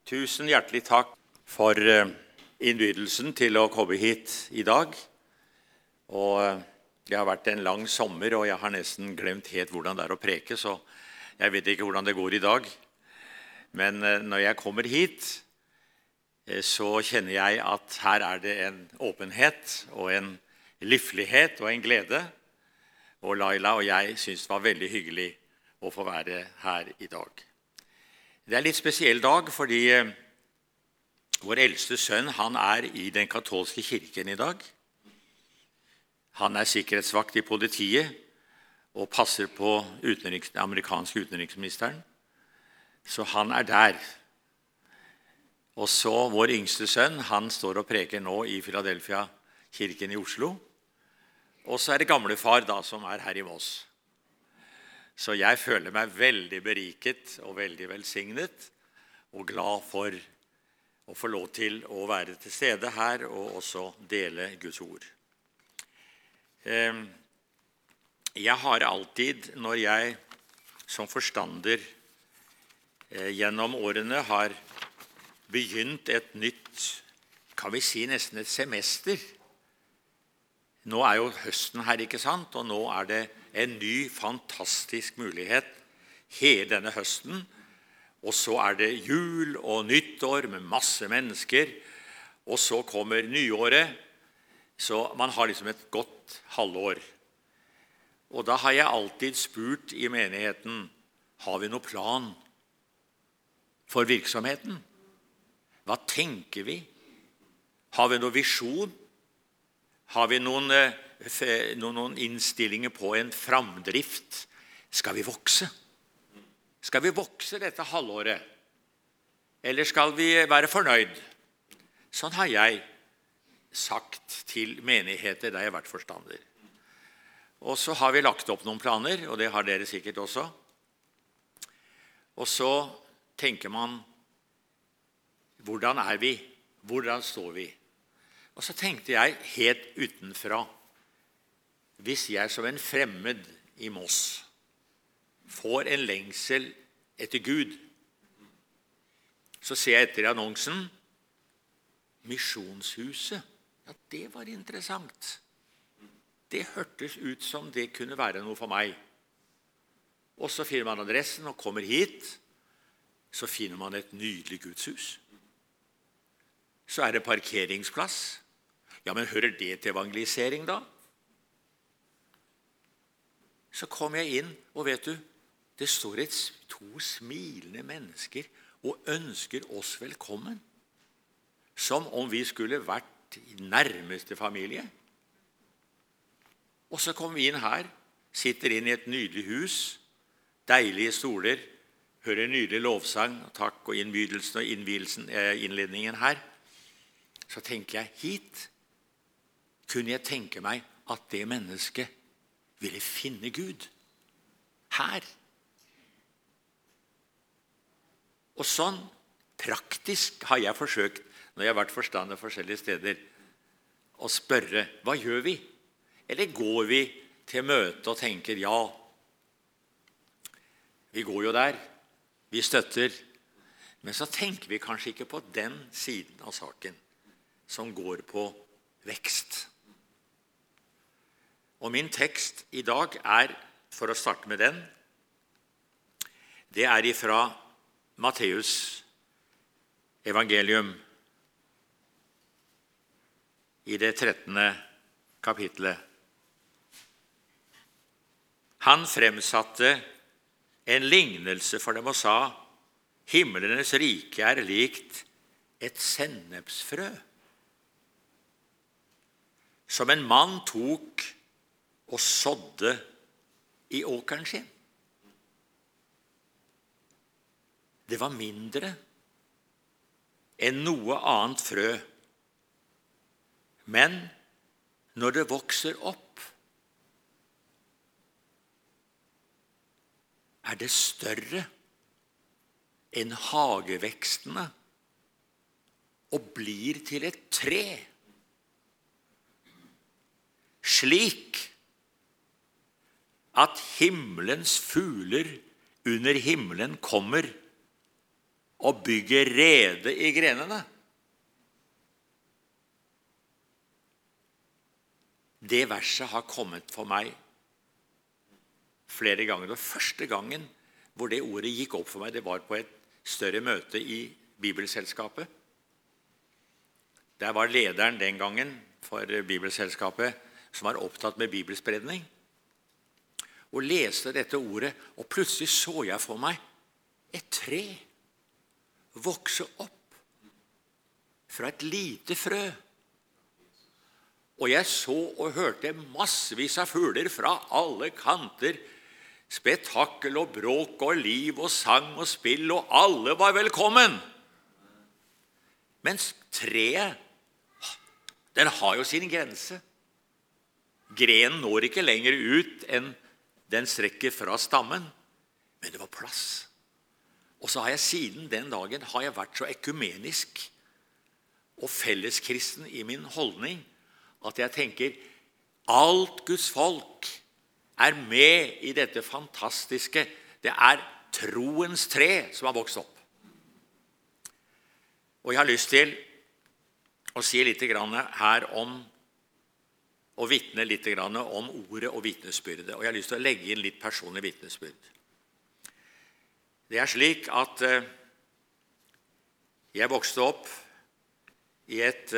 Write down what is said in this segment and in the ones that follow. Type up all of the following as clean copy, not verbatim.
Tusen hjertelig takk for innbydelsen til å komme hit i dag. Og det har vært en lang sommer, og jeg har nesten glemt helt hvordan det er å preke, så jeg vet ikke hvordan det går i dag. Men når jeg kommer hit, så kjenner jeg at her er det en åpenhet og en livlighet og en glede. Og Laila og jeg synes det var veldig hyggelig å få være her i dag. Det er en litt spesiell dag, fordi vår eldste sønn, han er i den katolske kirken i dag. Han er sikkerhetsvakt i politiet og passer på den amerikanske utenriksministeren. Så han er der. Og så vår yngste sønn, han står og preker nå i Philadelphia-kirken i Oslo. Og så er det gamlefar da, som er her i Moss. Så jeg føler meg veldig beriket og veldig velsignet og glad for å få lov til å være til stede her og også dele Guds ord. Jeg har alltid, når jeg som forstander gjennom årene har begynt et nytt, kan vi si nesten et semester. Nå er jo høsten her, ikke sant? Og nå er det en ny, fantastisk mulighet hele denne høsten. Og så er det jul og nyttår med masse mennesker. Og så kommer nyåret. Så man har liksom et godt halvår. Og da har jeg alltid spurt i menigheten, har vi noen plan for virksomheten? Hva tenker vi? Har vi noen visjon? Har vi noen innstillinger på en framdrift? Skal vi vokse? Skal vi vokse dette halvåret? Eller skal vi være fornøyd? Sånn har jeg sagt til menigheter der jeg har vært forstander. Og så har vi lagt opp noen planer, og det har dere sikkert også. Og så tenker man, hvordan er vi? Hvordan står vi? Og så tenkte jeg helt utenfra, hvis jeg som en fremmed i Moss får en lengsel etter Gud, så ser jeg etter annonsen, Misjonshuset. Ja, det var interessant. Det hørtes ut som det kunne være noe for meg. Og så finner man adressen og kommer hit, så finner man et nydelig Gudshus. Så er det parkeringsplass. Ja, men hører det til evangelisering da? Så kom jeg inn, og vet du, det står to smilende mennesker og ønsker oss velkommen, som om vi skulle vært i nærmeste familie. Og så kom vi inn her, sitter inn i et nydelig hus, deilige stoler, hører nydelig lovsang, takk og innbydelsen og innledningen her. Så tenker jeg, hit kunne jeg tenke meg at det mennesket ville finne Gud. Her. Og sånn praktisk har jeg forsøkt, når jeg har vært forstander forskjellige steder, å spørre, hva gjør vi? Eller går vi til møte og tenker, ja, vi går jo der, vi støtter, men så tenker vi kanskje ikke på den siden av saken som går på vekst. Og min tekst i dag er, for å starte med den, det er ifra Matteus evangelium i det 13. kapitlet. Han fremsatte en lignelse for dem og sa, himlenes rike er likt et sennepsfrø, som en mann tok og sådde i åkeren sin. Det var mindre enn noe annet frø, men når det vokser opp, er det større enn hagevekstene og blir til et tre. Slik at himmelens fugler under himmelen kommer og bygger rede i grenene. Det verset har kommet for meg flere ganger. Og første gangen hvor det ordet gikk opp for meg, det var på et større møte i Bibelselskapet. Der var lederen den gangen for Bibelselskapet som var opptatt med bibelspredning, og leste dette ordet, og plutselig så jeg for meg et tre vokse opp fra et lite frø. Og jeg så og hørte massevis av fugler fra alle kanter, spetakkel og bråk og liv og sang og spill, og alle var velkommen. Mens treet, den har jo sin grense. Grenen når ikke lenger ut enn den strekker fra stammen, men det var plass. Og så har jeg siden den dagen har jeg vært så ekumenisk og felleskristen i min holdning, at jeg tenker, alt Guds folk er med i dette fantastiske. Det er troens tre som har vokst opp. Og jeg har lyst til å si litt her om, og vitne litt om ordet og vitnesbyrdet. Og jeg har lyst til å legge inn litt personlig vitnesbyrd. Det er slik at jeg vokste opp i et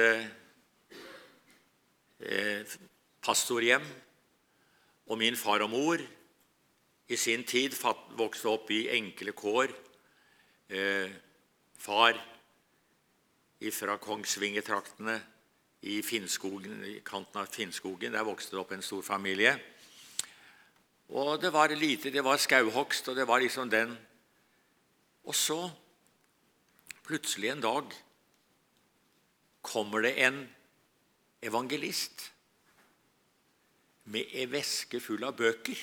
pastorhjem, og min far og mor i sin tid vokste opp i enkle kår. Far fra Kongsvingertraktene i Finnskogen, i kanten av Finnskogen, der vokste det opp en stor familie. Og det var lite, det var skauhogst, og det var liksom den. Og så, plutselig en dag, kommer det en evangelist med en veske full av bøker.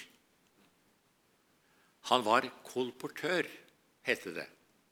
Han var kolportør, hette det.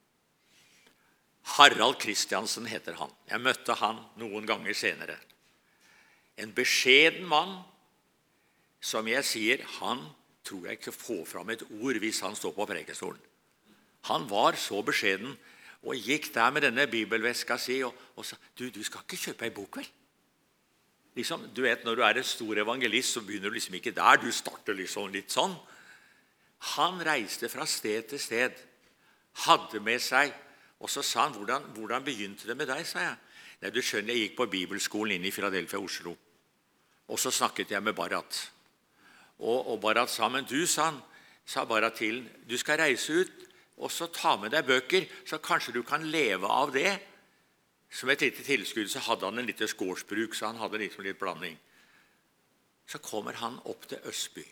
Harald Kristiansen heter han. Jeg møtte han noen ganger senere. En beskjeden mann, som jeg sier, han tror jeg ikke får fram et ord hvis han står på prekestolen. Han var så beskjeden, og gikk der med denne bibelveska si, og sa, du skal ikke kjøpe en bok, vel? Liksom, du vet, når du er en stor evangelist, så begynner du liksom ikke der, du starter liksom litt sånn. Han reiste fra sted til sted, hadde med seg, og så sa han, hvordan begynte det med deg, sa jeg. Nei, du skjønner, jeg gikk på bibelskolen inn i Philadelphia, Oslo, og så snakket jeg med Barat. Og Barat sa, men du, sa han, sa Barat til, du skal reise ut, og så ta med deg bøker, så kanskje du kan leve av det. Som et lite tilskudd så hadde han en lite skårsbruk, så han hadde liksom litt blanding. Så kommer han opp til Østby.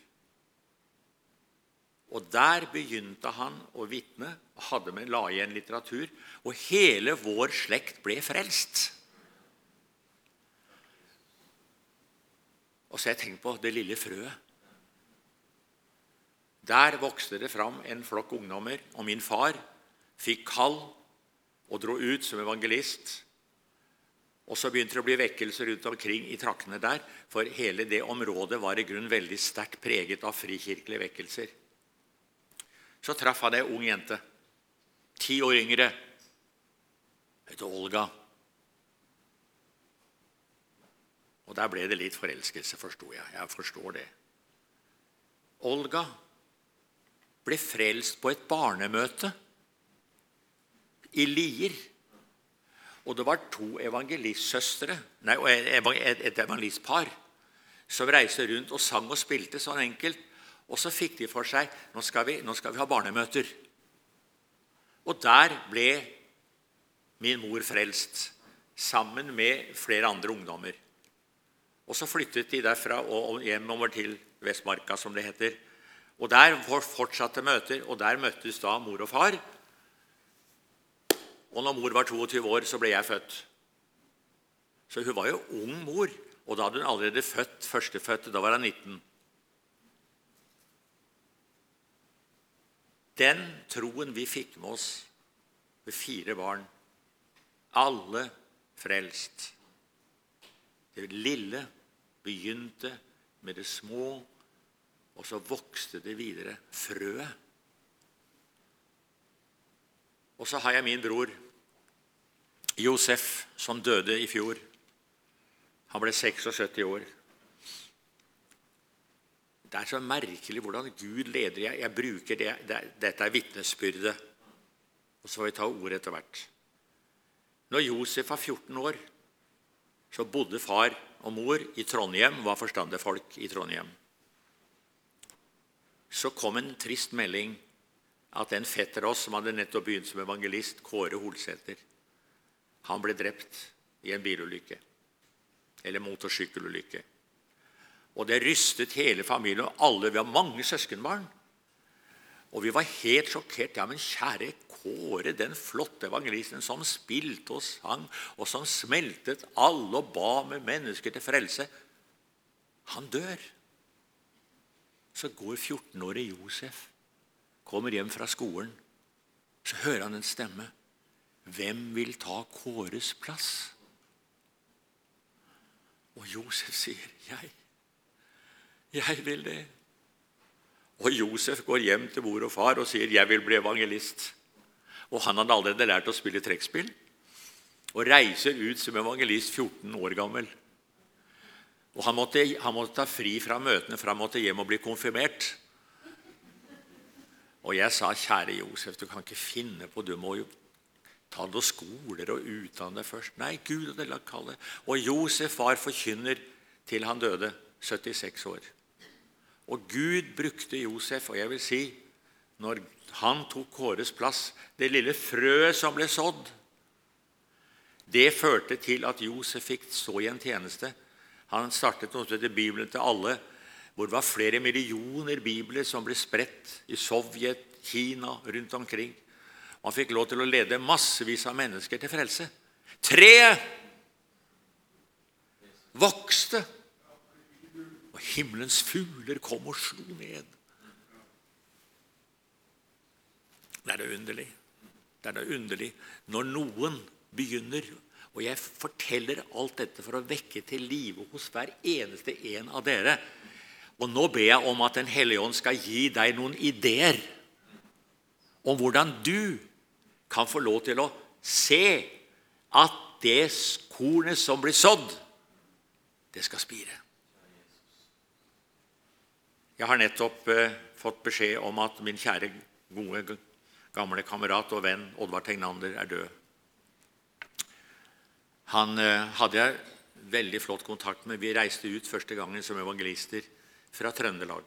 Og der begynte han å vitne, og la igjen litteratur, og hele vår slekt ble frelst. Og så har jeg tenkt på det lille frøet. Der vokste det fram en flokk ungdommer, og min far fikk kall og dro ut som evangelist. Og så begynte det å bli vekkelser rundt omkring i traktene der, for hele det området var i grunn veldig sterkt preget av frikirkelige vekkelser. Så traff han en ung jente, 10 år yngre, heter Olga. Og der ble det litt forelskelse, forstod jeg. Jeg forstår det. Olga ble frelst på et barnemøte i Lier. Og det var 2 evangelistsøstre, et evangelistpar, som reiste rundt og sang og spilte sånn enkelt. Og så fikk de for seg, nå skal vi ha barnemøter. Og der ble min mor frelst, sammen med flere andre ungdommer. Og så flyttet de derfra og hjemover til Vestmarka, som det heter. Og der fortsatte møter, og der møttes da mor og far. Og når mor var 22 år, så ble jeg født. Så hun var jo ung mor, og da hadde hun allerede født førstefødte, da var hun 19. Den troen vi fikk med oss med 4 barn, alle frelst. Det lille begynte med det små, og så vokste det videre, frøet. Og så har jeg min bror, Josef, som døde i fjor. Han ble 76 år. Det er så merkelig hvordan Gud leder. Jeg bruker det. Dette er vitnesbyrdet. Og så får vi ta ordet etter hvert. Når Josef var 14 år, så bodde far og mor i Trondheim, var forstandige folk i Trondheim. Så kom en trist melding at en fetter oss som hadde nettopp begynt som evangelist, Kåre Holsæter, han ble drept i en bilulykke, eller motorsykkelulykke. Og det rystet hele familien, og alle, vi har mange søskenbarn. Og vi var helt sjokkert. Ja, men kjære Kåre, den flotte evangelisten som spilte og sang, og som smeltet alle og ba med mennesker til frelse, han dør. Så går 14-årige Josef, kommer hjem fra skolen, så hører han en stemme. Hvem vil ta Kåres plass? Og Josef sier, jeg vil det. Og Josef går hjem til mor og far og sier, jeg vil bli evangelist. Og han hadde allerede lært å spille trekkspill, og reiser ut som evangelist 14 år gammel. Og han måtte ta fri fra møtene, for han måtte hjem og bli konfirmert. Og jeg sa, kjære Josef, du kan ikke finne på, du må jo ta noen skoler og utdanne først. Nei, Gud hadde lagt kallet. Og Josef var forkynner til han døde, 76 år. Og Gud brukte Josef, og jeg vil si, når han tok Kåres plass, det lille frøet som ble sådd, det førte til at Josef fikk stå i en tjeneste. Han startet noe til Bibelen til alle, hvor det var flere millioner bibler som ble spredt i Sovjet, Kina, rundt omkring. Han fikk lov til å lede massevis av mennesker til frelse. Treet vokste, og himmelens fugler kom og slo ned. Det er det underlig. Det er det underlig når noen begynner, og jeg forteller alt dette for å vekke til live hos hver eneste en av dere. Og nå ber jeg om at Den Hellige Ånd skal gi deg noen ideer om hvordan du kan få lov til å se at det kornet som blir sådd, det skal spire. Jeg har nettopp fått beskjed om at min kjære, gode, gamle kamerat og venn Oddvar Tegnander er død. Han hadde jeg veldig flott kontakt med. Vi reiste ut første gangen som evangelister fra Trøndelag.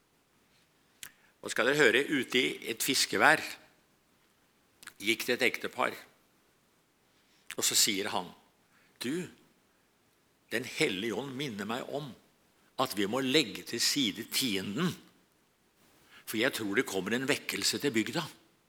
Og skal dere høre, ute i et fiskevær gikk det et ektepar. Og så sier han, du, Den Hellige Ånd minner meg om at vi må legge til side tienden, for jeg tror det kommer en vekkelse til bygda.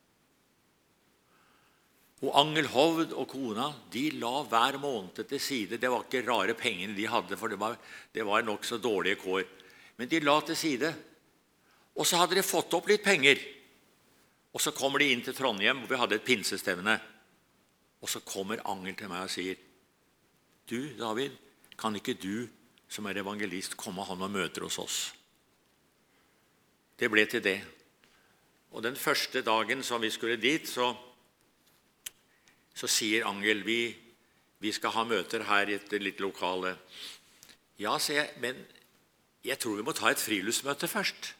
Og Angel Hovd og kona, de la hver måned til side. Det var ikke rare pengene de hadde, for det var nok så dårlige kår. Men de la til side. Og så hadde de fått opp litt penger. Og så kommer de inn til Trondheim, hvor vi hadde et pinsestevne. Og så kommer Angel til meg og sier, du, David, kan ikke du som er evangelist komme han og møter hos oss? Det ble til det. Og den første dagen som vi skulle dit, så sier Angel, vi skal ha møter her i et litt lokale. Ja, sier jeg, men jeg tror vi må ta et friluftsmøte først.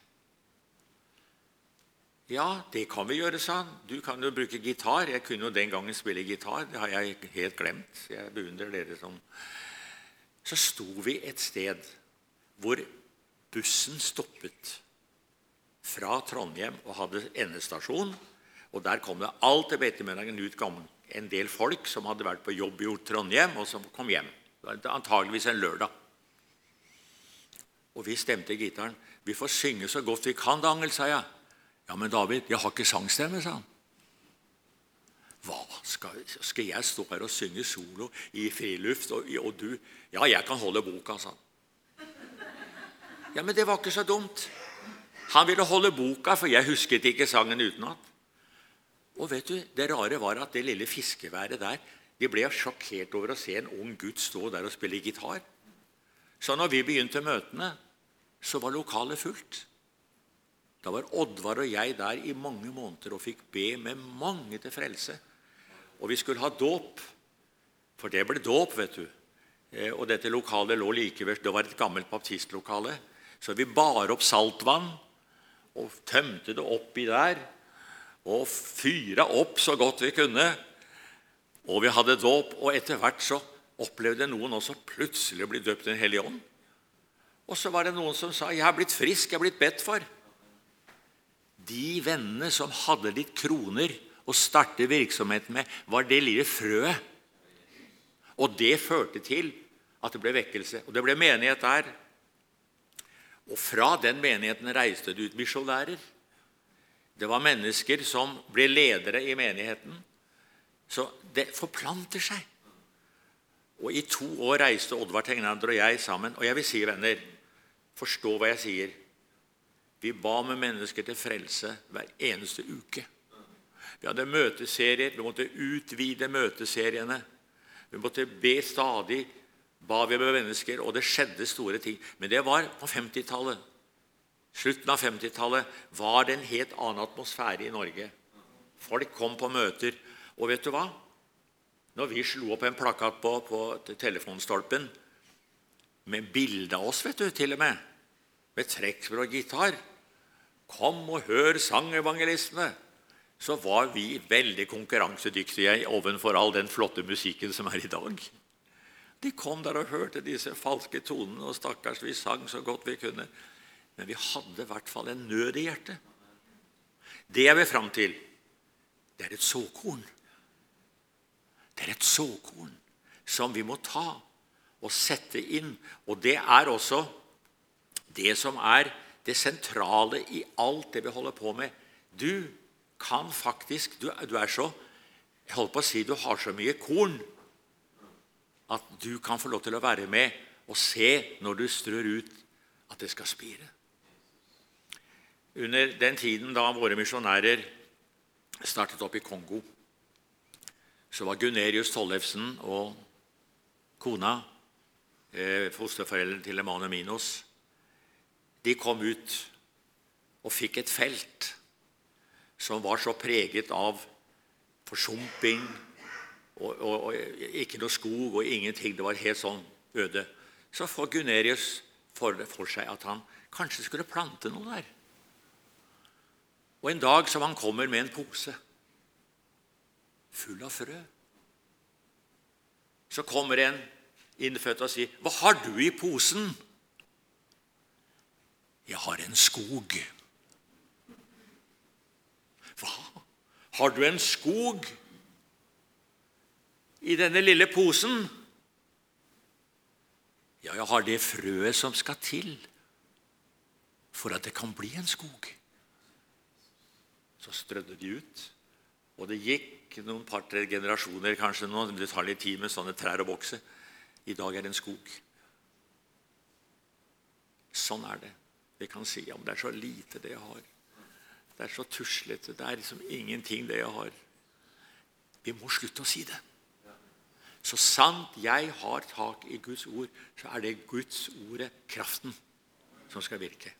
Ja, det kan vi gjøre, sa han. Du kan jo bruke gitar. Jeg kunne jo den gangen spille gitar. Det har jeg helt glemt. Jeg beundrer dere som... Så sto vi et sted hvor bussen stoppet fra Trondheim og hadde endestasjon, og der kom det alltid på ettermiddagen ut en del folk som hadde vært på jobb i Trondheim, og som kom hjem. Det var antageligvis en lørdag. Og vi stemte gitaren. Vi får synge så godt vi kan, da, Angel, sa jeg. Ja, men David, jeg har ikke sangstemme, sa han. Hva? Skal jeg stå her og synge solo i friluft, og du? Ja, jeg kan holde boka, sa han. Ja, men det var ikke så dumt. Han ville holde boka, for jeg husket ikke sangen utenat. Og vet du, det rare var at det lille fiskeværet der, de ble sjokkert over å se en ung gutt stå der og spille gitar. Så når vi begynte møtene, så var lokalet fullt. Da var Oddvar og jeg der i mange måneder og fikk be med mange til frelse. Og vi skulle ha dåp, for det ble dåp, vet du. Og dette lokalet lå like ved, det var et gammelt baptistlokale. Så vi bar opp saltvann og tømte det oppi der, og fyra opp så godt vi kunne. Og vi hadde dåp, og etter hvert så opplevde noen også plutselig å bli døpt i Den hellige ånd. Og så var det noen som sa, jeg har blitt frisk, jeg har blitt bedt for. De vennene som hadde litt kroner å starte virksomheten med, var det lille frøet. Og det førte til at det ble vekkelse, og det ble menighet der. Og fra den menigheten reiste det ut misjonærer. Det var mennesker som ble ledere i menigheten. Så det forplanter seg. Og i 2 år reiste Oddvar Tegnander og jeg sammen. Og jeg vil si, venner, forstå hva jeg sier. Vi ba med mennesker til frelse hver eneste uke. Vi hadde møteserier, vi måtte utvide møteseriene. Vi måtte be stadig, ba vi med mennesker, og det skjedde store ting. Men det var på 50-tallet. Slutten av 50-tallet var det en helt annen atmosfære i Norge. Folk kom på møter, og vet du hva? Når vi slo opp en plakat på telefonstolpen, med bilde av oss, vet du, til og med trekkspill og gitar, kom og hør sangevangelistene, så var vi veldig konkurransedyktige ovenfor all den flotte musikken som i dag. De kom der og hørte disse falske tonene, og stakkars vi sang så godt vi kunne. Men vi hadde i hvert fall en nød i hjertet. Det jeg vil frem til, det er et såkorn. Det er et såkorn som vi må ta og sette inn. Og det er også det som er det sentrale i alt det vi holder på med. Du kan faktisk, du er så, jeg holder på å si, du har så mye korn, at du kan få lov til å være med og se når du strør ut at det skal spire. Under den tiden da våre misjonærer startet opp i Kongo, så var Gunerius Tollefsen og kona, fosterforeldrene til Emmanuel Minos, de kom ut og fikk et felt som var så preget av forsumping, og ikke noe skog og ingenting. Det var helt sånn øde. Så får Gunerius for seg at han kanskje skulle plante noe der. Og en dag som han kommer med en pose full av frø, så kommer en innfødt og sier, hva har du i posen? Jeg har en skog. Hva? Har du en skog i denne lille posen? Ja, jeg har det frøet som skal til for at det kan bli en skog. Så strødde de ut, og det gikk noen par-tre generasjoner, kanskje noen, det tar litt tid med sånne trær å vokse. I dag er det en skog. Sånn er det. Vi kan si, ja, men det er så lite det jeg har. Det er så tuslete, det er liksom ingenting det jeg har. Vi må slutte å si det. Så sant jeg har tak i Guds ord, så er det Guds ordet, kraften, som skal virke.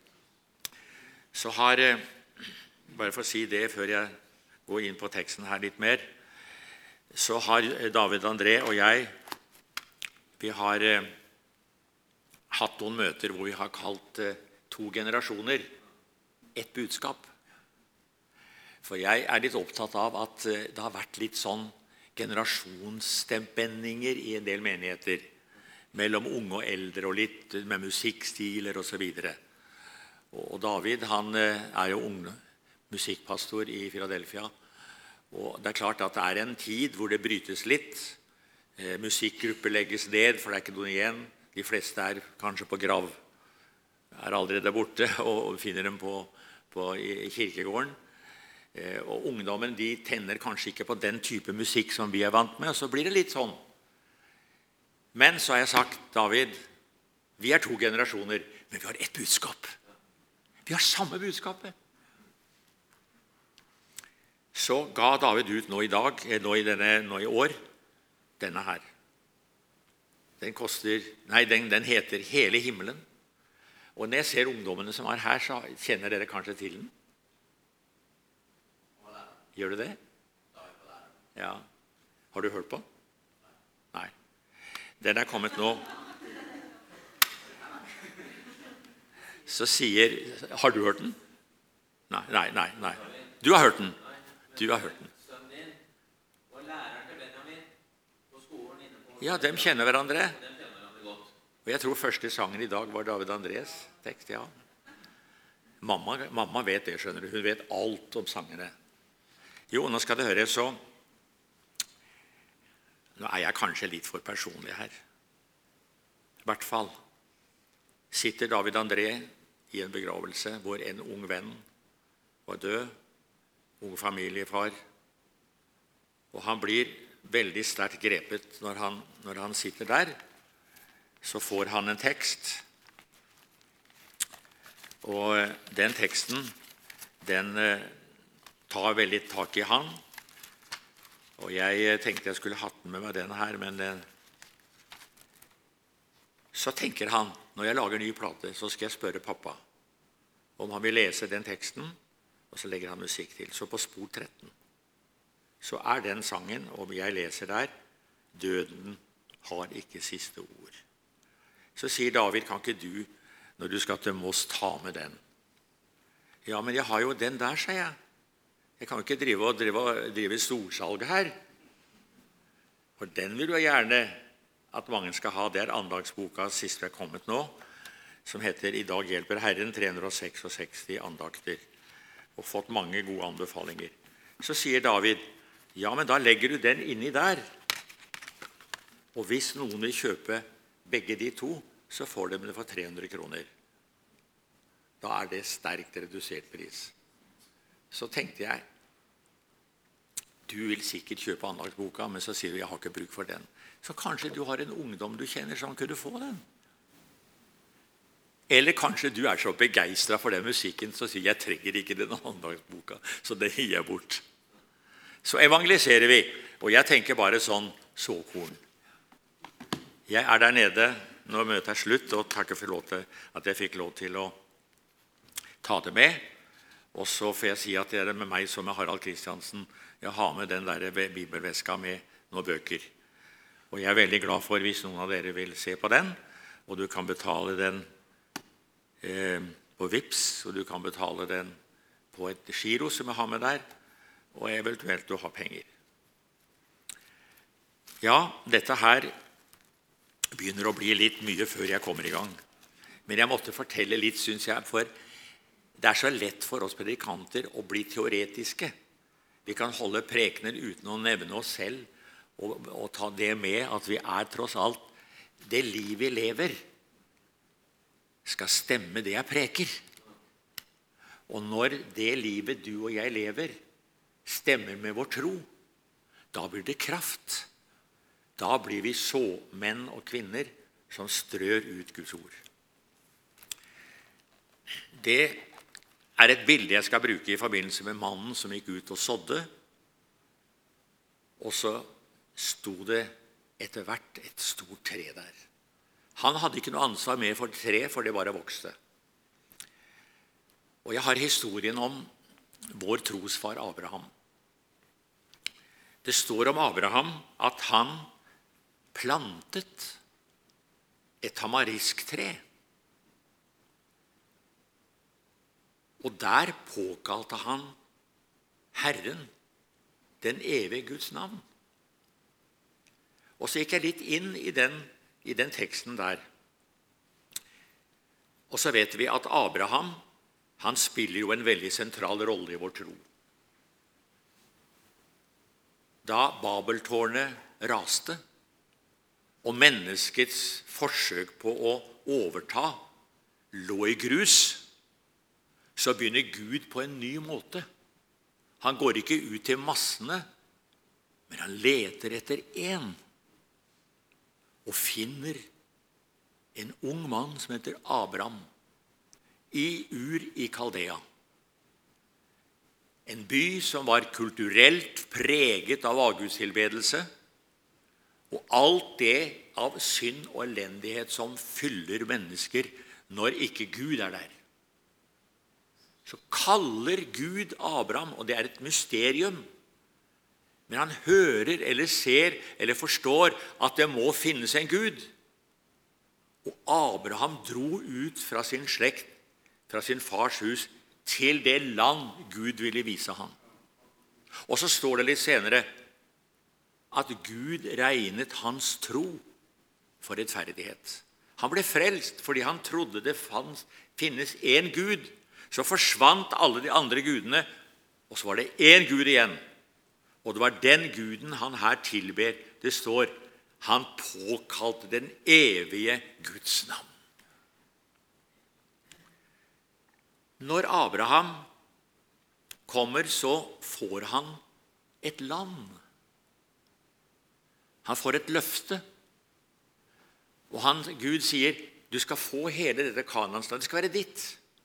Så har, bare for å si det før jeg går inn på teksten her litt mer, så har David André og jeg, vi har hatt noen møter hvor vi har kalt 2 generasjoner, et budskap. For jeg er litt opptatt av at det har vært litt sånn generasjonsstempenninger i en del menigheter, mellom unge og eldre, og litt med musikkstiler og så videre. Og David, han er jo ung musikkpastor i Philadelphia, og det er klart at det er en tid hvor det brytes litt. Musikkgrupper legges ned, for det er ikke noe igjen. De fleste er kanskje på grav, er allerede borte, og finner dem i kirkegården. Og ungdommen, de tenner kanskje ikke på den type musikk som vi er vant med, og så blir det litt sånn. Men så har jeg sagt, David, vi er 2 generasjoner, men vi har ett budskap. Vi har samme budskapet. Så ga David ut nå i år, denne her. Den heter Hele himmelen. Og når jeg ser ungdommene som er her, så kjenner dere kanskje til den. Gjør du det? Ja. Har du hørt på? Nei. Den er kommet nå. Så sier... Har du hørt den? Nei. Du har hørt den. Ja, de kjenner hverandre. Og jeg tror første sangen i dag var David Andres tekst, ja. Mamma vet det, skjønner du. Hun vet alt om sangene. Jo, nå skal det høre, så... Nå er jeg kanskje litt for personlig her. I hvert fall sitter David André i en begravelse hvor en ung venn var død, ung familiefar, og han blir veldig sterkt grepet når han sitter der. Så får han en tekst, og den teksten, den tar veldig tak i han. Og jeg tenkte jeg skulle hatt med meg den her, men så tenker han, når jeg lager ny plate, så skal jeg spørre pappa om han vil lese den teksten, og så legger han musikk til. Så på spor 13, så er den sangen, og jeg leser der, døden har ikke siste ord. Så sier David, kan ikke du, når du skal til Moss, ta med den? Ja, men jeg har jo den der, sier jeg. Jeg kan jo ikke drive storsalget her. For den vil jo gjerne at mange skal ha. Det er andagsboka sist vi er kommet nå, som heter I dag hjelper Herren, 366 andakter, og fått mange gode anbefalinger. Så sier David, ja, men da legger du den inni der. Og hvis noen vil kjøpe begge de to, så får de det for 300 kroner. Da er det sterkt redusert pris. Så tenkte jeg, du vil sikkert kjøpe andagsboka, men så sier du, jeg har ikke bruk for den. Så kanskje du har en ungdom du kjenner som kunne få den. Eller kanskje du er så begeistret for den musikken, så sier jeg trenger ikke den andagsboka, så det gir jeg bort. Så evangeliserer vi, og jeg tenker bare sånn såkorn. Jeg er der nede når møtet er slutt, og takker for lov til at jeg fikk lov til å ta det med. Og så får jeg si at det er med meg som med Harald Kristiansen. Jeg har med den der bibelveska med noen bøker. Og jeg er veldig glad for hvis noen av dere vil se på den. Og du kan betale den på Vipps, og du kan betale den på et giro som jeg har med der. Og eventuelt du har penger. Ja, dette her begynner å bli litt mye før jeg kommer i gang. Men jeg måtte fortelle litt, synes jeg, for det er så lett for oss predikanter å bli teoretiske. Vi kan holde prekener uten å nevne oss selv og ta det med at vi er tross alt det liv vi lever skal stemme det jeg preker. Og når det livet du og jeg lever stemmer med vår tro, da blir det kraft. Da blir vi såmenn og kvinner som strør ut Guds ord. Det er et bilde jeg skal bruke i forbindelse med mannen som gikk ut og sådde. Og så sto det etter hvert et stort tre der. Han hadde ikke noe ansvar mer for tre, for det bare vokste. Og jeg har historien om vår trosfar Abraham. Det står om Abraham at han plantet et tamarisktre. Og der påkalte han Herren, den evige Guds navn. Og så gikk jeg litt inn i den teksten der. Og så vet vi at Abraham, han spiller jo en veldig sentral rolle i vår tro. Da Babeltårnet raste, og menneskets forsøk på å overta lå i grus, så begynner Gud på en ny måte. Han går ikke ut til massene, men han leter etter en, og finner en ung mann som heter Abraham, i Ur i Kaldea. En by som var kulturelt preget av avgudstilbedelse, og alt det av synd og elendighet som fyller mennesker når ikke Gud er der. Så kaller Gud Abraham, og det er et mysterium. Men han hører eller ser eller forstår at det må finnes en Gud. Og Abraham dro ut fra sin slekt, fra sin fars hus, til det land Gud ville vise ham. Og så står det litt senere at Gud regnet hans tro for rettferdighet. Han ble frelst fordi han trodde det finnes en Gud. Så forsvant alle de andre gudene, og så var det en Gud igjen. Og det var den Guden han her tilber. Det står, han påkalte den evige Guds navn. Når Abraham kommer, så får han et land. Han får et løfte. Og Gud sier, du skal få hele dette Kanaanlandet, det skal være ditt.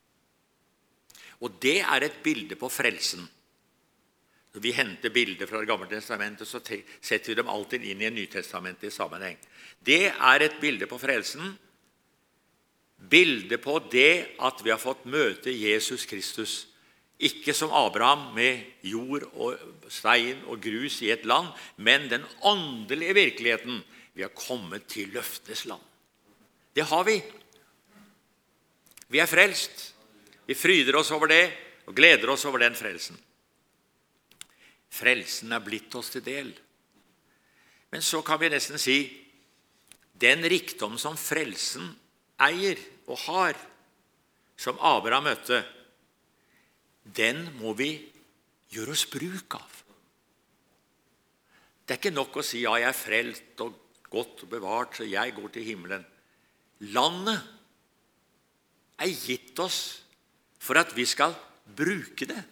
Og det er et bilde på frelsen. Når vi henter bilder fra Det gamle testamentet, så setter vi dem alltid inn i en nytestamentet i sammenheng. Det er et bilde på frelsen. Bilde på det at vi har fått møte Jesus Kristus. Ikke som Abraham med jord og stein og grus i et land, men den åndelige virkeligheten. Vi har kommet til løftenes land. Det har vi. Vi er frelst. Vi fryder oss over det og gleder oss over den frelsen. Frelsen er blitt oss til del. Men så kan vi nesten si, den rikdom som frelsen eier og har, som Abraham møtte, den må vi gjøre oss bruk av. Det er ikke nok å si, ja, jeg er frelst og godt bevart, så jeg går til himmelen. Landet er gitt oss for at vi skal bruke det.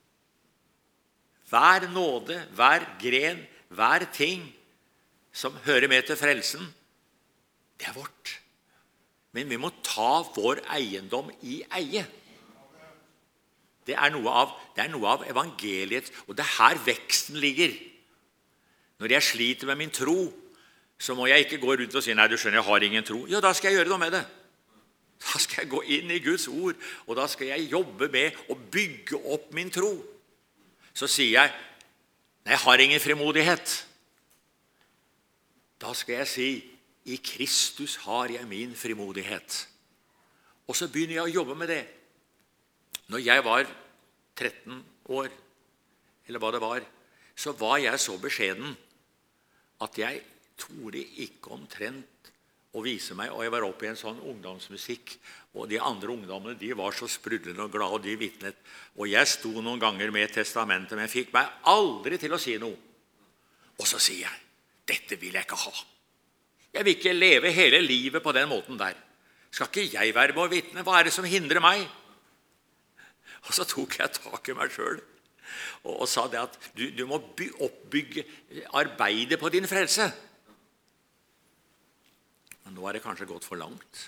Hver nåde, hver gren, hver ting som hører med til frelsen, det er vårt. Men vi må ta vår eiendom i eie. Det er noe av evangeliet, og det er her veksten ligger. Når jeg sliter med min tro, så må jeg ikke gå rundt og si, nei, du skjønner, jeg har ingen tro. Ja, da skal jeg gjøre noe med det. Da skal jeg gå inn i Guds ord, og da skal jeg jobbe med å bygge opp min tro. Så sier jeg, nei, jeg har ingen frimodighet. Da skal jeg si, i Kristus har jeg min frimodighet. Og så begynner jeg å jobbe med det. Når jeg var 13 år, eller hva det var, så var jeg så beskjeden at jeg torde ikke omtrent å vise meg, og jeg var oppe i en sånn ungdomsmusikk, og de andre ungdommene, de var så sprudlende og glade, og de vittnet. Og jeg sto noen ganger med testamentet, men jeg fikk meg aldri til å si noe. Og så sier jeg, dette vil jeg ikke ha. Jeg vil ikke leve hele livet på den måten der. Skal ikke jeg være med å vitne? Hva er det som hindrer meg? Og så tok jeg tak i meg selv, og sa det at du må oppbygge arbeidet på din frelse. Men nå er det kanskje gått for langt.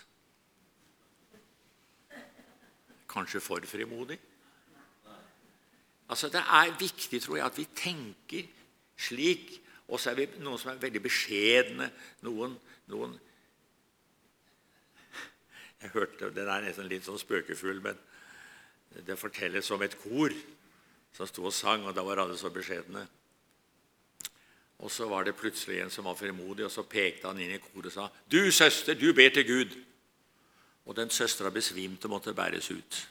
Kanskje for frimodig. Altså, det er viktig, tror jeg, at vi tenker slik, og så er vi noen som er veldig beskjedne, noen jeg hørte, den er nesten litt sånn spøkefull, men det fortelles om et kor som stod og sang, og da var alle så beskjedne. Og så var det plutselig en som var frimodig, og så pekte han inn i koret og sa, du søster, du ber til Gud. Og den søstera besvimte og måtte bæres ut.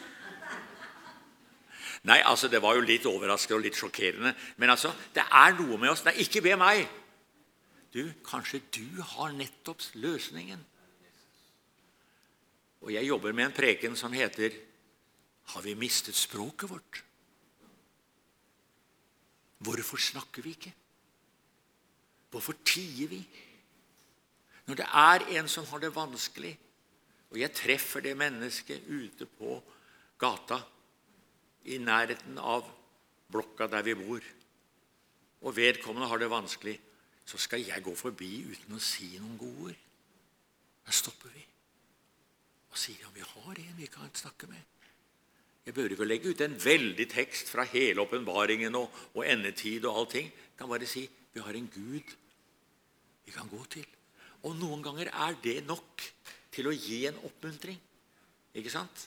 Nei, altså det var jo litt overraskende og litt sjokkerende, men altså, det er noe med oss. Nei, ikke be meg. Du, kanskje du har nettopp løsningen. Og jeg jobber med en preken som heter, har vi mistet språket vårt? Hvorfor snakker vi ikke? Hvorfor tier vi? Når det er en som har det vanskelig, og jeg treffer det mennesket ute på gata, i nærheten av blokka der vi bor, og vedkommende har det vanskelig, så skal jeg gå forbi uten å si noen gode ord. Da stopper vi og sier, ja, vi har en vi kan snakke med. Jeg bør ikke legge ut en veldig tekst fra hele åpenbaringen og endetid og allting. Jeg kan bare si, vi har en Gud vi kan gå til. Og noen ganger er det nok. til å gi en oppmuntring. Ikke sant?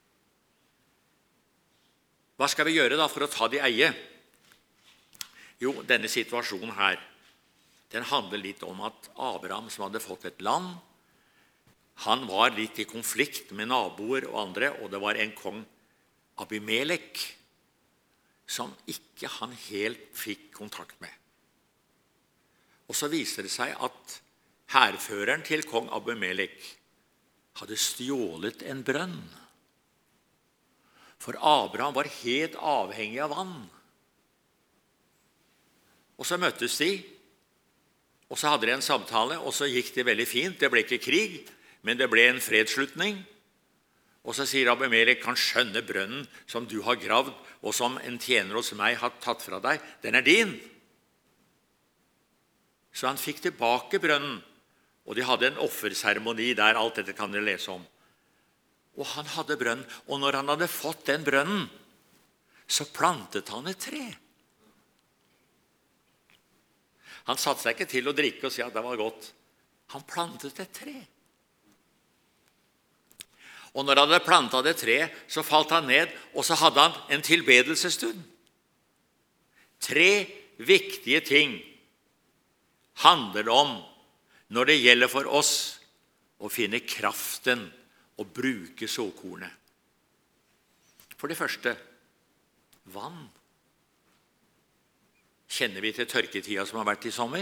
Hva skal vi gjøre da for å ta det i eie? Jo, denne situasjonen her, den handler litt om at Abraham, som hadde fått et land, han var litt i konflikt med naboer og andre, og det var en kong Abimelek som ikke han helt fikk kontakt med. Og så viser det seg at hærføreren til kong Abimelek hadde stjålet en brønn. For Abraham var helt avhengig av vann. Og så møttes de, og så hadde de en samtale, og så gikk det veldig fint. Det ble ikke krig, men det ble en fredsslutning. Og så sier Abimelek, kan skjønne brønnen som du har gravd, og som en tjener hos meg har tatt fra deg, den er din. Så han fikk tilbake brønnen, og de hadde en offerseremoni der, alt dette kan dere lese om. Og han hadde brønnen, og når han hadde fått den brønnen, så plantet han et tre. Han satte seg ikke til å drikke og si at det var godt. Han plantet et tre. Og når han hadde plantet det tre, så falt han ned, og så hadde han en tilbedelsesstund. 3 viktige ting handler det om når det gjelder for oss å finne kraften og bruke såkornet. For det første, vann. Kjenner vi til tørketida som har vært i sommer?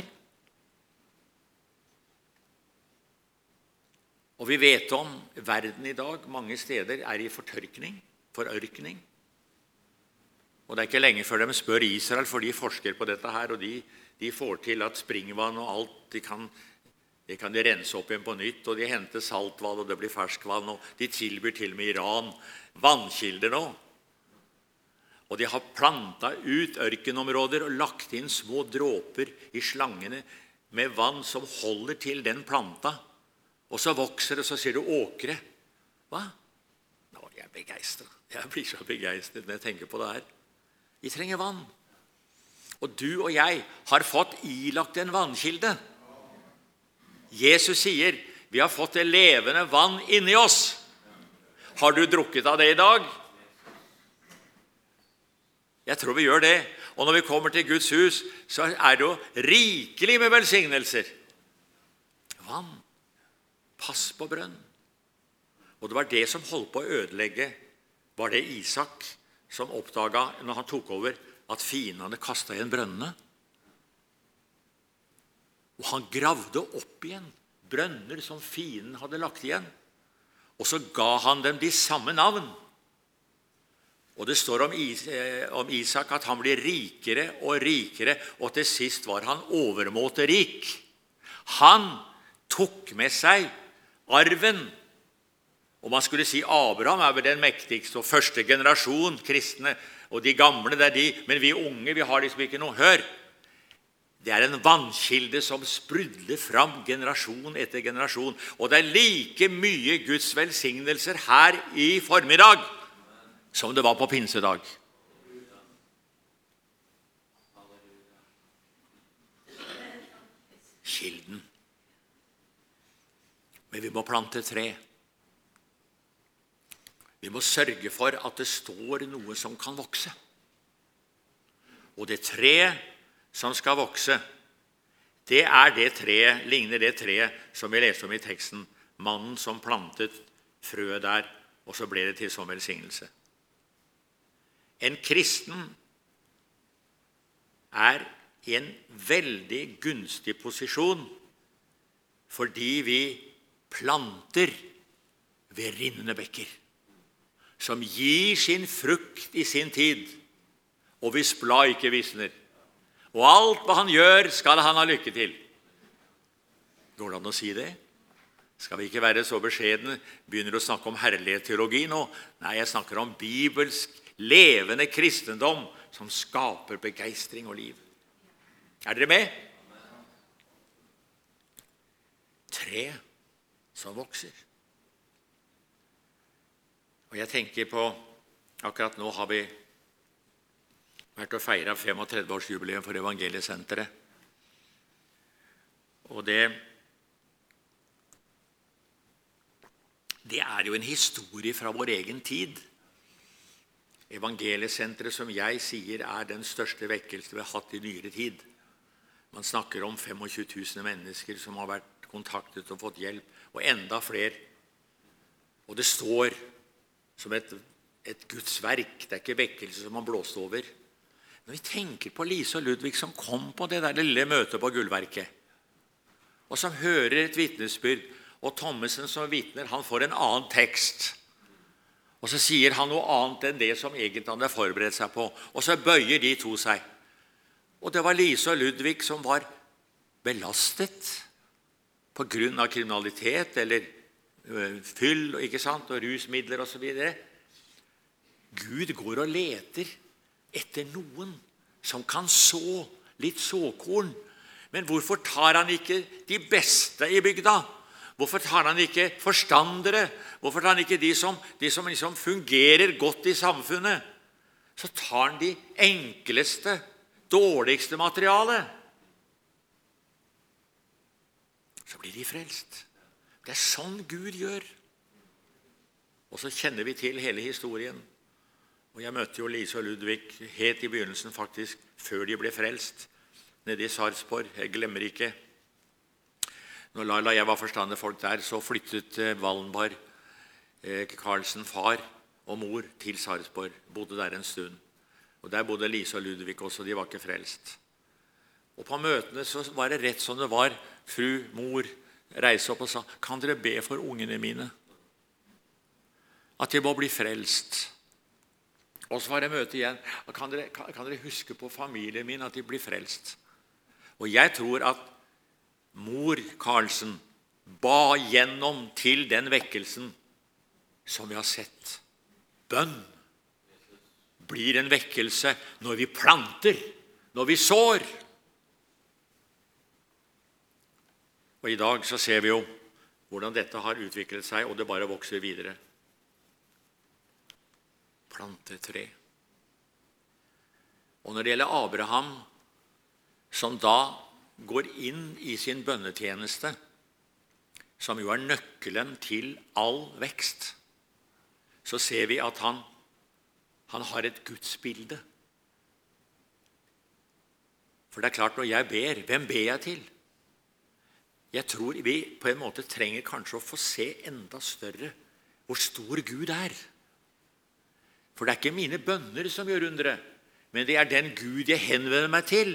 Og vi vet om verden i dag, mange steder er i fortørkning, forørkning. Og det er ikke lenge før de spør Israel, for de forsker på dette her, og de får til at springvann og alt, det kan de rense opp igjen på nytt, og de henter saltvann, og det blir ferskvann, og de tilbyr til og med Iran vannkilder nå. Og de har plantet ut ørkenområder og lagt inn små dråper i slangene med vann som holder til den planta. Og så vokser det, så ser du åkre. Hva? Nå er jeg begeistret. Jeg blir så begeistret når jeg tenker på det her. Vi trenger vann. Og du og jeg har fått ilagt en vannkilde. Jesus sier, vi har fått det levende vann inni oss. Har du drukket av det i dag? Jeg tror vi gjør det. Og når vi kommer til Guds hus, så er det jo rikelig med velsignelser. Vann. Pass på brønn. Og det var det som holdt på å ødelegge, var det Isak som oppdaget når han tok over, at fiendene kastet igjen brønnene. Og han gravde opp igjen brønner som fienden hadde lagt igjen. Og så ga han dem de samme navn. Og det står om Isak at han blir rikere og rikere, og til sist var han overmåte rik. Han tok med seg arven. Og man skulle si Abraham er vel den mektigste og første generasjon kristne, og de gamle det er de, men vi unge, vi har liksom ikke noe. Hør, det er en vannkilde som sprudler fram generasjon etter generasjon, og det er like mye Guds velsignelser her i formiddag som det var på pinsedag. Kilden. Men vi må plante tre. Vi må sørge for at det står noe som kan vokse. Og det treet som skal vokse, det er det treet, ligner det treet som vi leste om i teksten. Mannen som plantet frøet der, og så ble det til som velsignelse. En kristen er i en veldig gunstig posisjon fordi vi planter ved rinnende bekker, som gir sin frukt i sin tid, og hvis blad ikke visner. Og alt hva han gjør, skal han ha lykke til. Går det an å si det? Skal vi ikke være så beskjedne? Begynner å snakke om herlighetsteologi nå? Nei, jeg snakker om bibelsk, levende kristendom som skaper begeistring og liv. Er dere med? Tre som vokser. Og jeg tenker på, akkurat nå har vi vært og feiret 35-årsjubileum for Evangeliesenteret. Og det jo en historie fra vår egen tid. Evangeliesenteret, som jeg sier, den største vekkelse vi har hatt i nyere tid. Man snakker om 25 000 mennesker som har vært kontaktet og fått hjelp, og enda flere. Og det står som et Guds verk. Det ikke vekkelse som man blåste over. Når vi tenker på Lise og Ludvig som kom på det der lille møtet på Gullverket, og som hører et vitnesbyrd, og Thommessen som vitner, han får en annen tekst. Og så sier han noe annet enn det som egentlig han hadde forberedt seg på. Og så bøyer de to seg. Og det var Lise og Ludvig som var belastet på grunn av kriminalitet, eller fyll, ikke sant, og rusmidler og så videre. Gud går og leter etter noen som kan så litt såkorn. Men hvorfor tar han ikke de beste i bygda? Hvorfor tar han ikke forstandere? Hvorfor tar han ikke de som liksom fungerer godt i samfunnet? Så tar han de enkleste, dårligste materialet. Så blir de frelst. Det sånn Gud gjør. Og så kjenner vi til hele historien. Og jeg møtte jo Lise og Ludvig helt i begynnelsen faktisk, før de ble frelst, nede i Sarpsborg. Jeg glemmer ikke. Når Laila og jeg var forstandende folk der, så flyttet Wallenberg, Karlsen, far og mor til Sarpsborg. Bodde der en stund. Og der bodde Lise og Ludvig også, de var ikke frelst. Og på møtene så var det rett som det var. Fru, mor, reiste opp og sa, kan dere be for ungene mine? At de må bli frelst. Og så var det møte igjen. Kan dere huske på familien min, at de blir frelst? Og jeg tror at mor Karlsen ba gjennom til den vekkelsen som vi har sett. Bønn blir en vekkelse når vi planter, når vi sår. Og i dag så ser vi jo hvordan dette har utviklet seg, og det bare vokser videre. Plante tre. Og når det gjelder Abraham, som da går inn i sin bønnetjeneste, som jo nøkkelen til all vekst, så ser vi at han har et gudsbilde. For det klart, når jeg ber, hvem ber jeg til? Jeg tror vi på en måte trenger kanskje å få se enda større hvor stor Gud er. For det ikke mine bønner som gjør undre, men det den Gud jeg henvender meg til.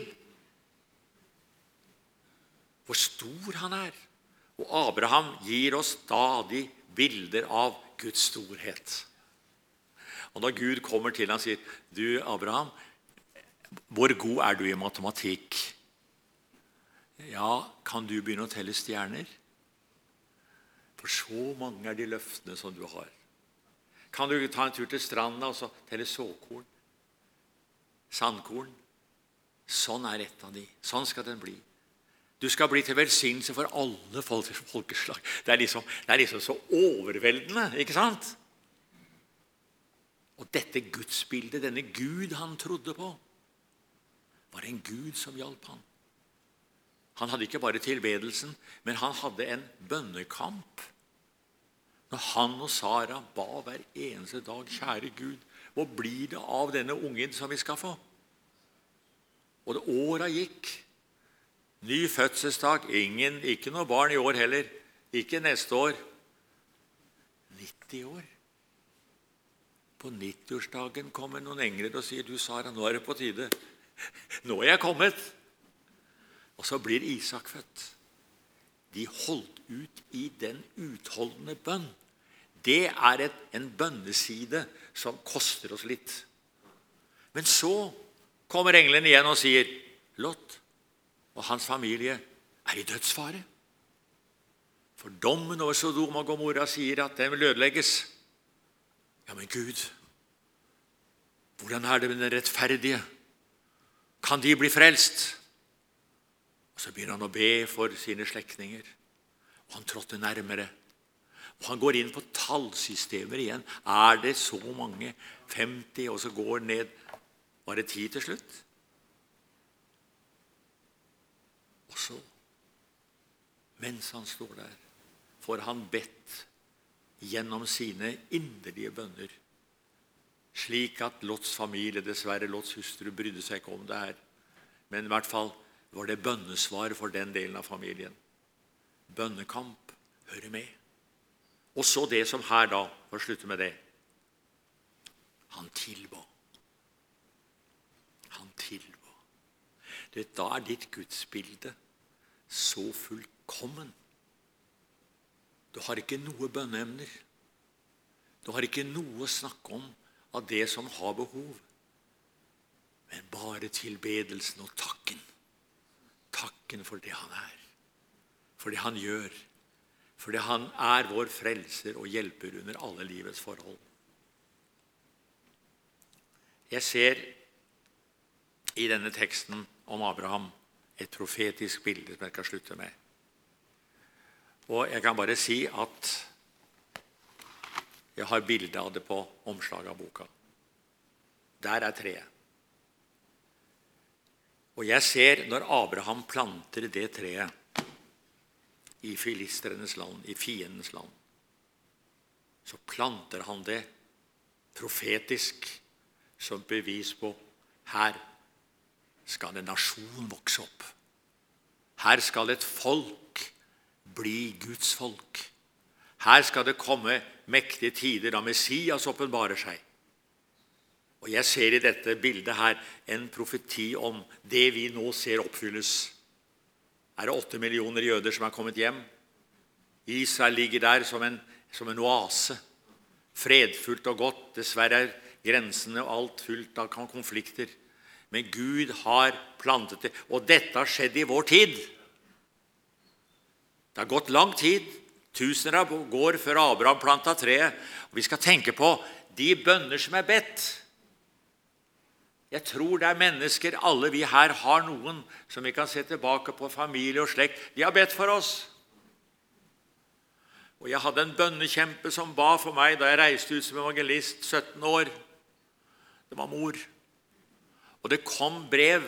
Hvor stor han er. Og Abraham gir oss stadig bilder av Guds storhet. Og når Gud kommer til han og sier, du Abraham, hvor god er du i matematikk? Ja, kan du begynne å telle stjerner? For så mange de løftene som du har. Kan du ta en tur til stranda og så telle såkorn? Sandkorn? Sånn et av de. Sånn skal den bli. Du skal bli til velsignelse for alle folkeslag. Det liksom så overveldende, ikke sant? Og dette gudsbildet, denne Gud han trodde på, var en Gud som hjalp han. Han hadde ikke bare tilbedelsen, men han hadde en bønnekamp. Når han og Sara ba hver eneste dag, kjære Gud, hvor blir det av denne ungen som vi skal få? Og det året gikk. Ny fødselsdag, ikke noe barn i år heller, ikke neste år. 90 år. På 90-årsdagen kommer noen engler og sier, du Sara, nå det på tide. Nå jeg kommet. Og så blir Isak født. De holdt ut i den utholdende bønn. Det en bønneside som koster oss litt. Men så kommer engelen igjen og sier, Lot og hans familie i dødsfare. For dommen over Sodom og Gomorra sier at den vil ødelegges. Ja, men Gud, hvordan det med den rettferdige? Kan de bli frelst? Og så begynner han å be for sine slektninger. Og han trådte nærmere. Og han går inn på tallsystemer igjen. Det så mange? 50, og så går han ned. Var det 10 til slutt? Og så, mens han står der, får han bedt gjennom sine inderlige bønner, slik at Lots familie, dessverre Lots hustru, brydde seg ikke om det her. Men i hvert fall var det bønnesvar for den delen av familien. Bønnekamp hører med. Og så det som her da, for å slutte med det. Han tilba. Han tilba. Da er ditt gudsbilde så fullkommen. Du har ikke noe bønneemner. Du har ikke noe å snakke om av det som har behov. Men bare tilbedelsen og takken. Takken for det han er. For det han gjør. For det han er vår frelser og hjelper under alle livets forhold. Jeg ser i denne teksten om Abraham et profetisk bilde som jeg skal slutte med. Og jeg kan bare si at jeg har bilde av det på omslaget av boka. Der er treet. Og jeg ser når Abraham planter det treet i filistrenes land, i fiendens land, så planter han det profetisk som bevis på her skal en nasjon vokse opp. Her skal et folk bli Guds folk. Her skal det komme mektige tider da Messias åpenbarer seg. Og jeg ser i dette bildet her en profeti om det vi nå ser oppfylles. Er det 8 millioner jøder som er kommet hjem? Israel ligger der som en oase. Fredfullt og godt. Dessverre er grensene og alt fullt av konflikter. Men Gud har plantet det. Og dette har skjedd i vår tid. Det har gått lang tid. Tusener av år før Abraham plantet treet. Og vi skal tenke på de bønner som er bedt. Jeg tror det er mennesker, alle vi her har noen som vi kan se tilbake på, familie og slekt. De har bedt for oss. Og jeg hadde en bønnekjempe som ba for meg da jeg reiste ut som evangelist, 17 år. Det var mor. Og det kom brev.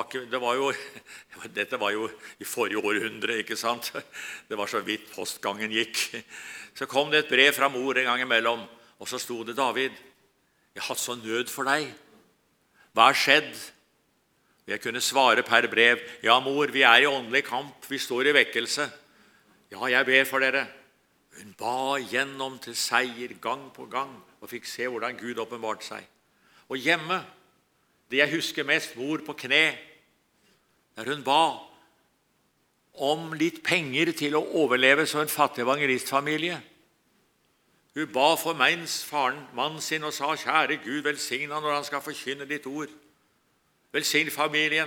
Dette var jo i forrige århundre, ikke sant? Det var så vidt postgangen gikk. Så kom det et brev fra mor en gang imellom, og så sto det: David, jeg har hatt så nød for deg. Hva har skjedd? Jeg kunne svare per brev: ja, mor, vi er i åndelig kamp, vi står i vekkelse. Ja, jeg ber for dere. Hun ba gjennom til seier gang på gang, og fikk se hvordan Gud åpenbarte seg. Og hjemme, det jeg husker mest, mor på kne, der hun ba om litt penger til å overleve som en fattig evangelistfamilie. Hun ba for mannen sin og sa: kjære Gud, velsign han når han skal forkynne ditt ord. Velsign familien.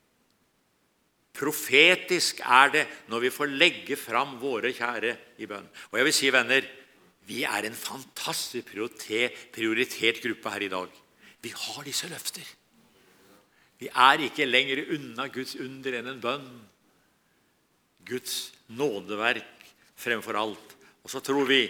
Profetisk er det når vi får legge fram våre kjære i bønn. Og jeg vil si, venner, vi er en fantastisk prioritert gruppe her i dag. Vi har disse løfter. Vi er ikke lenger unna Guds under enn en bønn. Guds nådeverk fremfor alt. Og så tror vi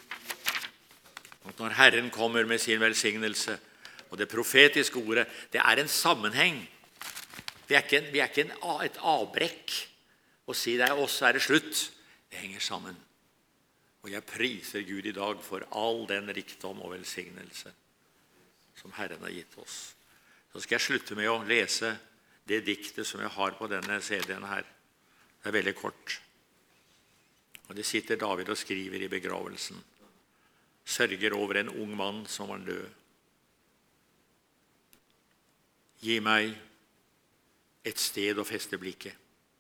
at når Herren kommer med sin velsignelse, og det profetiske ordet, det er en sammenheng. Vi er ikke et avbrekk og si det er oss, så er det slutt. Det henger sammen. Og jeg priser Gud i dag for all den rikdom og velsignelse som Herren har gitt oss. Så skal jeg slutte med å lese det diktet som jeg har på denne CD-en her. Det er veldig kort. Og det sitter David og skriver i begravelsen. Sørger over en ung mann som var død. Gi meg et sted å feste blikket.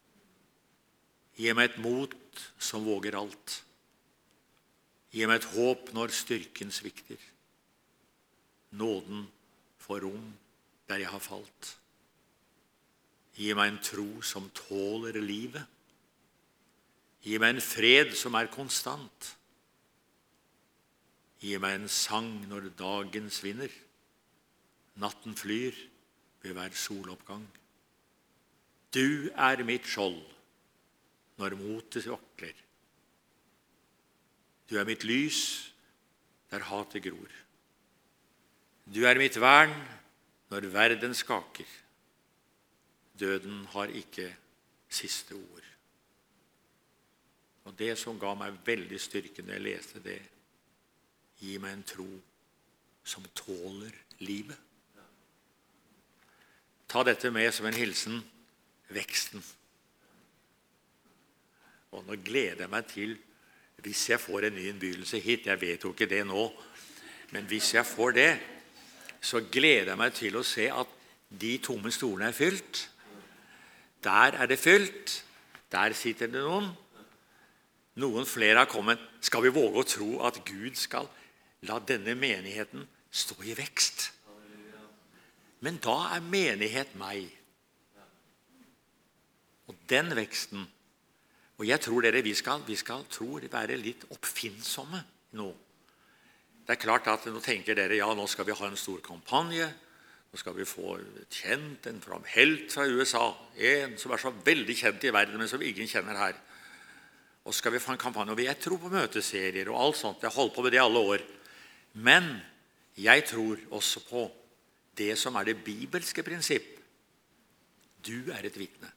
Gi meg et mot som våger alt. Gi meg et håp når styrken svikter. Nåden får rom der jeg har falt. Gi meg en tro som tåler livet. Gi meg en fred som er konstant. Gi meg en sang når dagen svinner. Natten flyr ved hver soloppgang. Du er mitt skjold når motet vakler. Du er mitt lys der hatet gror. Du er mitt vern når verden skaker. Døden har ikke siste ord. Og det som ga meg veldig styrke når jeg leste det, gi meg en tro som tåler livet. Ta dette med som en hilsen, veksten. Og nå gleder jeg meg til, hvis jeg får en ny innbydelse hit, jeg vet jo ikke det nå, men hvis jeg får det, så gleder jeg meg til å se at de tomme stolene er fylt. Der er det fylt. Der sitter det noen. Noen flere har kommet. Skal vi våge å tro at Gud skal la denne menigheten stå i vekst? Men da er menighet meg. Og den veksten, og jeg tror dere, vi skal være litt oppfinnsomme nå. Det er klart at nå tenker dere, ja, nå skal vi ha en stor kampanje, nå skal vi få kjent en helt fra USA, en som er så veldig kjent i verden, men som ingen kjenner her. Og skal vi få en kampanje, og jeg tror på møteserier og alt sånt, jeg har holdt på med det alle år. Men jeg tror også på det som er det bibelske prinsipp. Du er et vitne.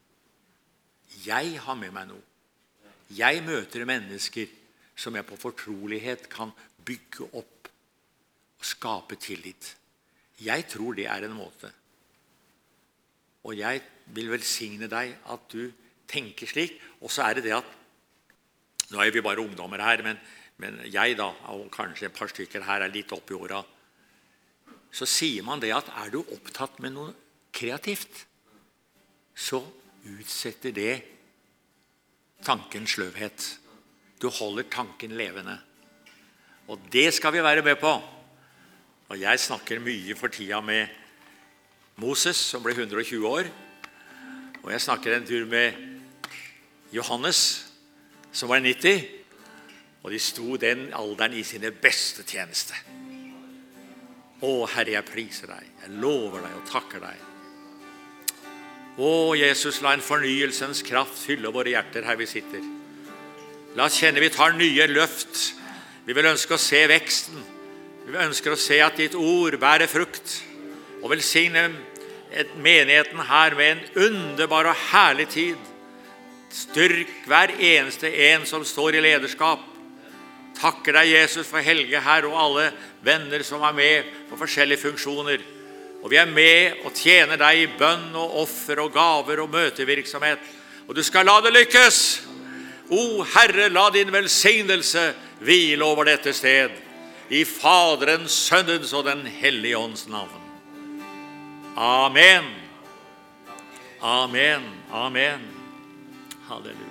Jeg har med meg noe. Jeg møter mennesker som jeg på fortrolighet kan bygge opp og skape tillit. Jeg tror det er en måte. Og jeg vil velsigne deg at du tenker slik. Og så er det det at, nå er vi bare ungdommer her, men jeg da, og kanskje et par stykker her er litt oppe i åra, så sier man det at er du opptatt med noe kreativt, så utsetter det tankens sløvhet. Du holder tanken levende. Og det skal vi være med på. Og jeg snakker mye for tida med Moses, som ble 120 år. Og jeg snakker en tur med Johannes, som var 90. Og de sto den alderen i sine beste tjeneste. Å, Herre, jeg priser deg. Jeg lover deg og takker deg. Å, Jesus, la en fornyelsens kraft fylle våre hjerter her vi sitter. La oss kjenne vi tar nye løft. Vi vil ønske å se veksten. Vi ønsker å se at ditt ord bærer frukt. Og velsigne menigheten her med en underbar og herlig tid. Styrk hver eneste en som står i lederskap. Takker deg, Jesus, for Helge her og alle venner som er med på forskjellige funksjoner. Og vi er med og tjener deg i bønn og offer og gaver og møtevirksomhet. Og du skal la det lykkes. O Herre, la din velsignelse hvile over dette sted. I Faderens, Sønnens og den Hellige Ånds navn. Amen. Amen. Amen. Halleluja.